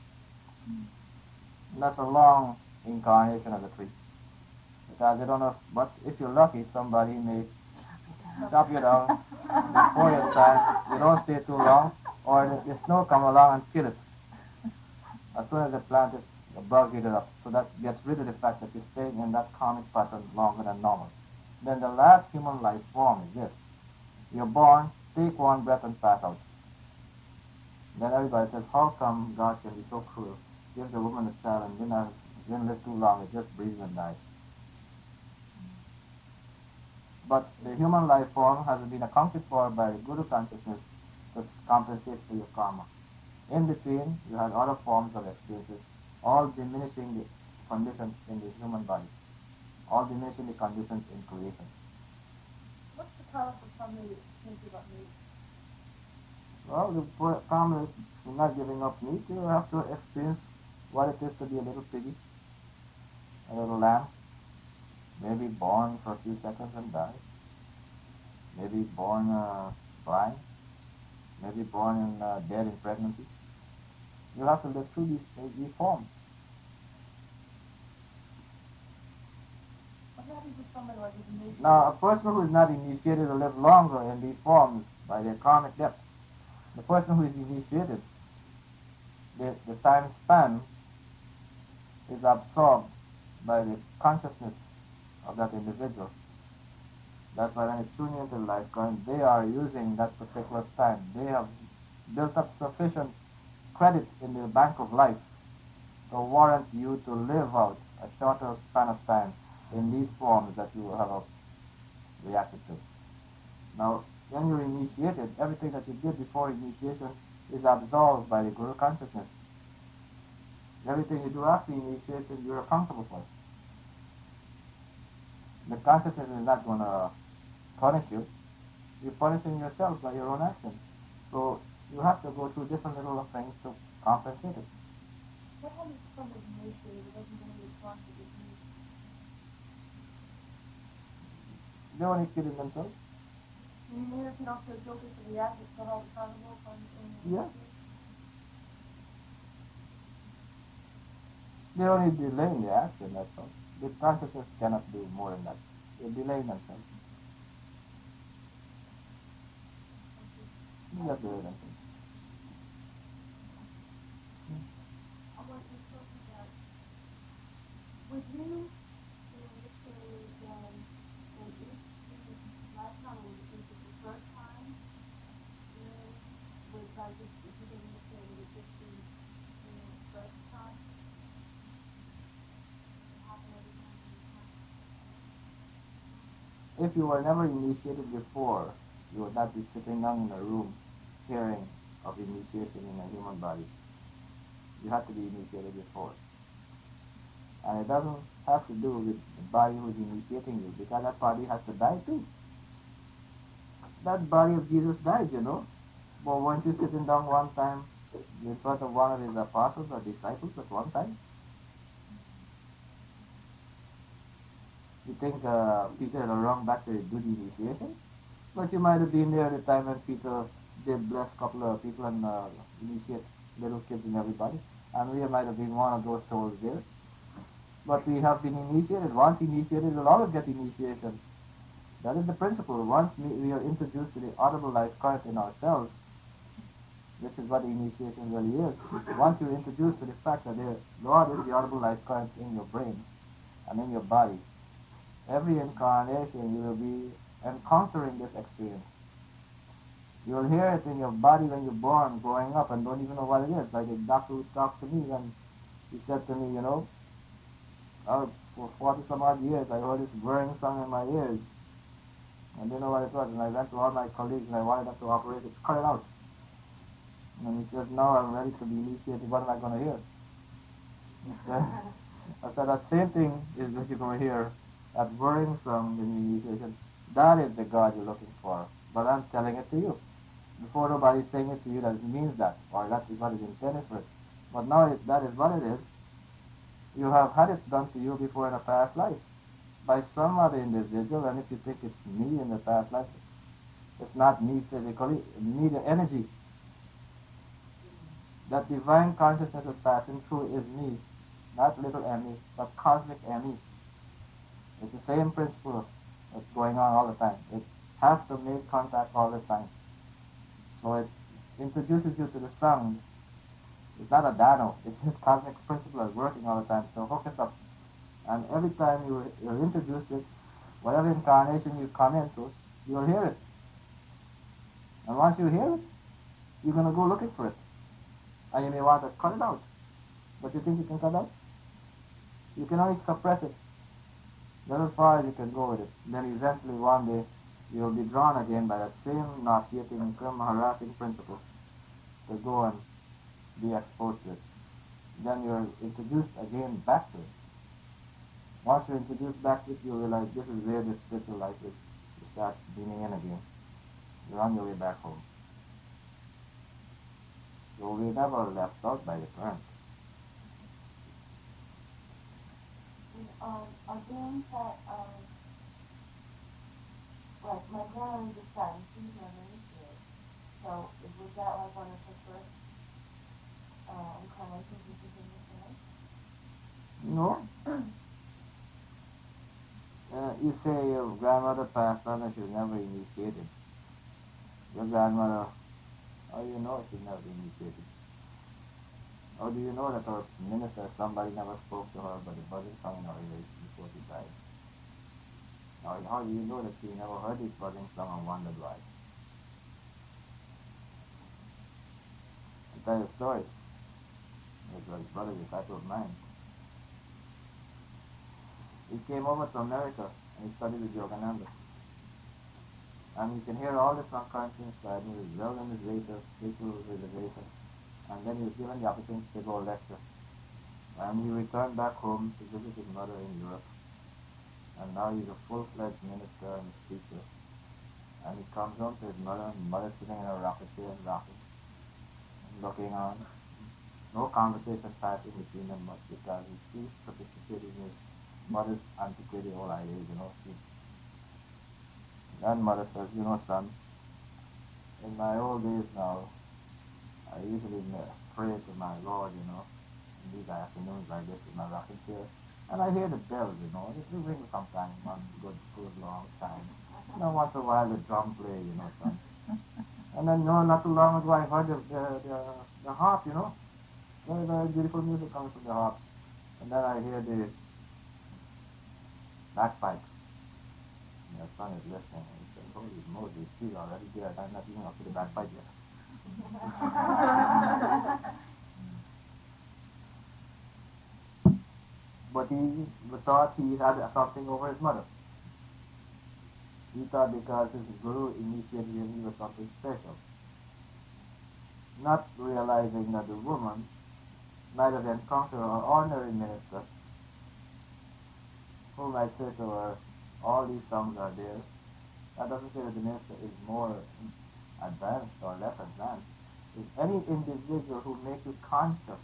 And that's a long incarnation of the tree. Because I don't know, but if you're lucky, somebody may chop you down before your time. You don't stay too long, or the, the snow come along and kill it. As soon as the plant is, the bug eat it up. So that gets rid of the fact that you're staying in that karmic pattern longer than normal. Then the last human life form is this. You're born, take one breath and pass out. Then everybody says, how come God can be so cruel? Gives the woman a child and didn't, didn't live too long, it just breathes and dies. But the human life form has been accounted for by the Guru consciousness to compensate for your karma. In between, you have other forms of experiences, all diminishing the conditions in the human body, all diminishing the conditions in creation. What's the karma for somebody that thinks about meat? Well, the karma is not giving up meat. You have to experience what it is to be a little piggy, a little lamb. Maybe born for a few seconds and die. Maybe born uh, blind. Maybe born in uh, dead in pregnancy. You have to live through these, these forms. What happens if somebody like is initiated? Now, a person who is not initiated will live longer in these forms by their karmic depth. The person who is initiated, the, the time span is absorbed by the consciousness of that individual. That's why when they tune into life current, they are using that particular time. They have built up sufficient credit in the bank of life to warrant you to live out a shorter span of time in these forms that you have reacted to. Now, when you're initiated, everything that you did before initiation is absolved by the Guru consciousness. Everything you do after initiation, you're accountable for. The consciousness is not going to punish you. You're punishing yourself by your own actions. So you have to go through different little things to compensate it. What happens if somebody's initiated who doesn't want to be responsible for meat? They're only kidding themselves. You mean they can also guilty for the act that's held accountable for Yeah. They're only delaying the action, that's all. The consciousness cannot do more than that. They're delaying themselves. You have to delay themselves. I want to talk about, would you, you know, this is, um, when you, last time, when you did it the first time, you know, was like, if if you didn't say it was just the, you know, first time, it happened every time, every time. If you were never initiated before, you would not be sitting down in a room hearing of initiation in a human body. You have to be initiated before. And it doesn't have to do with the body who's initiating you, because that body has to die too. That body of Jesus died, you know. But weren't you sitting down one time in front of one of his apostles or disciples at one time? You think uh, Peter had a wrong back to do the initiation? But you might have been there at the time when Peter did bless a couple of people and uh, initiate little kids and everybody. And we might have been one of those souls there. But we have been initiated. Once initiated, we'll always get initiation. That is the principle. Once we, we are introduced to the audible life current in ourselves, which is what the initiation really is. Once you're introduced to the fact that the Lord is the audible life current in your brain and in your body, every incarnation you will be encountering this experience. You'll hear it in your body when you're born, growing up, and don't even know what it is. Like a doctor who talked to me, and he said to me, you know, oh, for forty some odd years I heard this whirring song in my ears. I didn't know what it was, and I went to all my colleagues and I wanted them to operate it, cut it out. And he says, now I'm ready to be initiated, what am I going to hear? I said, I said, that same thing is what you're going to hear, that whirring song in the initiation. That is the God you're looking for. But I'm telling it to you. Before nobody's saying it to you, that it means that, or that is what is intended for it. But now it, that is what it is. You have had it done to you before in a past life by some other individual, and if you think it's me in the past life, it's not me physically, me the energy. That divine consciousness is passing through is me, not little Emmy, but cosmic Emmy. It's the same principle that's going on all the time. It has to make contact all the time. So it introduces you to the sound. It's not a dano, it's this cosmic principle that's working all the time. So hook it up. And every time you, you're introduced to it, whatever incarnation you come into, you'll hear it. And once you hear it, you're going to go looking for it. And you may want to cut it out. But you think you can cut it out? You can only suppress it. That's as far as you can go with it. Then eventually one day, you'll be drawn again by that same nauseating, harassing principle to go and be exposed to it. Then you're introduced again back to it. Once you're introduced back to it, you realize this is where this spiritual life is. You start beaming in again. You're on your way back home. So we never left out by the current. Um, again, that, um, like my grandmother just died, and she's my kid. So, was that like one of her first uh, incarnations with the human No. Uh, you say your grandmother passed on and she was never initiated. Your grandmother, how do you know she never initiated? How do you know that her minister, somebody never spoke to her but the buzzing song in her ears before she died? How, how do you know that she never heard this buzzing song and wondered why? I'll tell you a story. It was a brother, disciple of mine. He came over to America and he studied with Yogananda. And you can hear all the song currents inside. He was well in his later spiritual reservation. And then he was given the opportunity to go lecture. And he returned back home to visit his mother in Europe. And now he's a full-fledged minister and speaker. And he comes home to his mother, and his mother sitting in a rocking chair and rocking, and looking on. No conversation passing between them much because he's too sophisticated in his mother's antiquated old ideas, you know. She, then mother says, you know, son, in my old days now, I usually pray to my Lord, you know, in these afternoons like this with my rocking chair. And I hear the bells, you know, it will ring sometime, one good, good long time. And then once in a while the drum play, you know, son. And then, you know, not too long ago I heard the, the, the, the harp, you know. Very, very beautiful music comes from the harp. And then I hear the bagpipe. And the son is listening, and he says, holy Moses, she's already there, I'm not even up to the bagpipe yet. But he thought he had something over his mother. He thought because his guru initiated him, he was something special. not realizing that the woman might have encountered an ordinary minister who might say to her, all these songs are there. That doesn't say that the minister is more advanced or less advanced. It's any individual who makes you conscious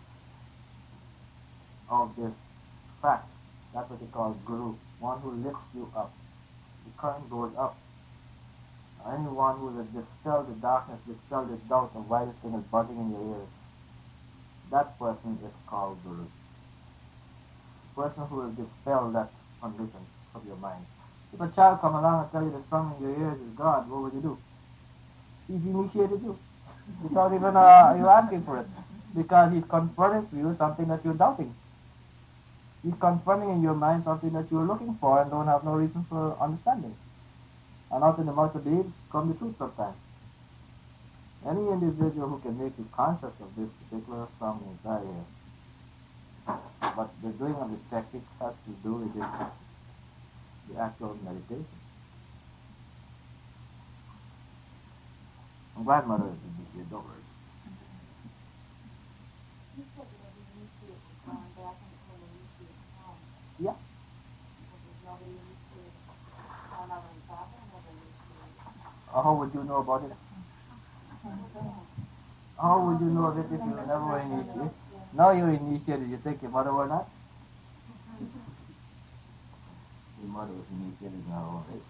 of this fact. That's what they call guru, one who lifts you up. The current goes up. Anyone who has dispelled the darkness, dispelled the doubt of why this thing is buzzing in your ears, that person is called guru. The person who has dispelled that condition of your mind. If a child come along and tell you the song in your ears is God, what would you do? He's initiated you. Without even uh, you asking for it. Because he's confirming to you something that you're doubting. He's confirming in your mind something that you're looking for and don't have no reason for understanding. And out in the mouth of babes come the truth sometimes. Any individual who can make you conscious of this particular song inside here. But the doing of the technique has to do with the, the actual meditation. I'm glad Mother is your daughter. You said that every initiate is going back into an initiate home. Yeah. Because there's nobody initiated on our own father, never initiated. Uh, how would you know about it? How would you know of it if you never were initiated? Now you're initiated, you think your mother were not? Your mother was initiated in her own age.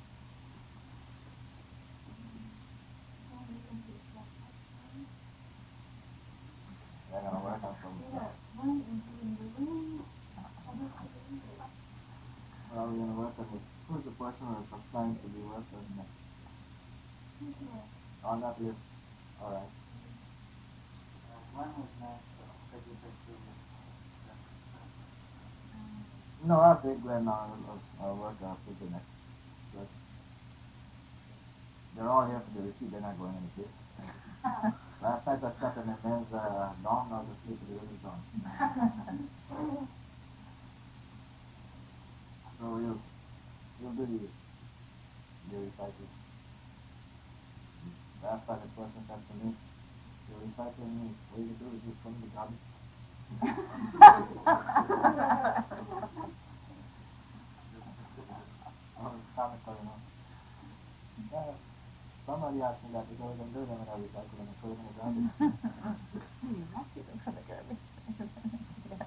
They're going to work on something. Well, we're going to work on it. Who's the person who is assigned to be worked on next? On that list. All right. One was next. No, I'll take Glenn now. I'll, I'll work out with the next. But they're all here for the retreat. They're not going any place. Last night I slept in the men's uh, dorm. I was asleep in the women's dorm. So you, you'll do the, the recital. Last time the person said to me, you're reciting me. What you do is you from the garbage. Oh, it's comical, you know. Yeah, somebody asked me that because I'm doing them when I recycle and I put them in the garbage. You must get them from the garbage. Yeah.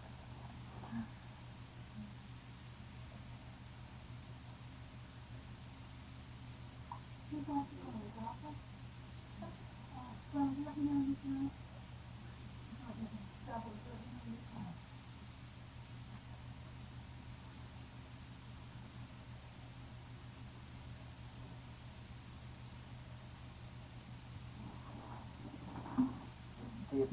Deep.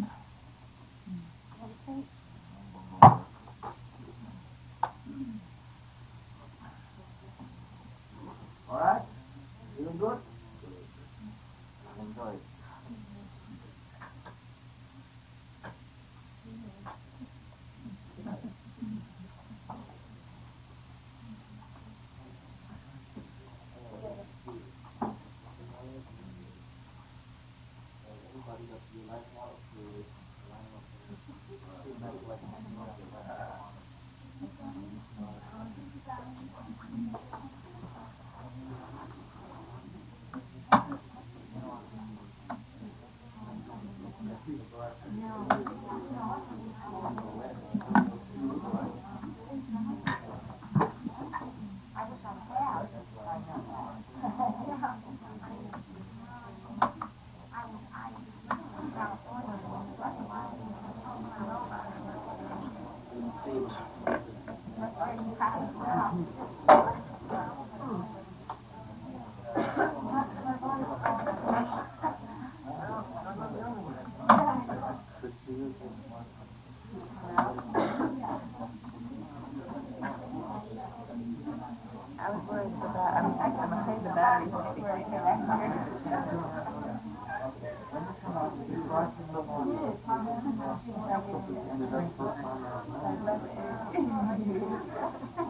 All right? Feeling good? Enjoy it. Everybody that you like now, to line up to meditate. I was worried about, I'm, I'm afraid the batteries may be going back here.